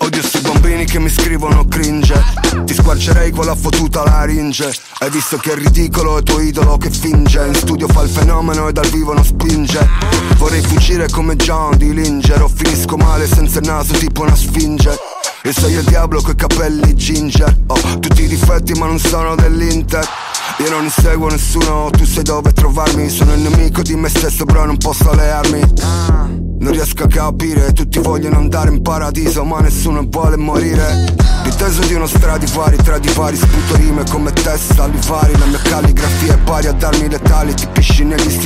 Odio sti bambini che mi scrivono cringe. Ti squarcerei con la fottuta laringe. Hai visto che è ridicolo il tuo idolo che finge. In studio fa il fenomeno e dal vivo non spinge. Vorrei fuggire come John Dillinger. O finisco male senza il naso tipo una sfinge. E sei il diavolo coi capelli ginger. Ho tutti i difetti ma non sono dell'Inter. Io non inseguo nessuno, tu sai dove trovarmi. Sono il nemico di me stesso però non posso allearmi. Non riesco a capire, tutti vogliono andare in paradiso ma nessuno vuole morire. L'inteso di uno Stradivari, tra divari, sputo rime come te salivari. La mia calligrafia è pari a darmi letali, ti pisci negli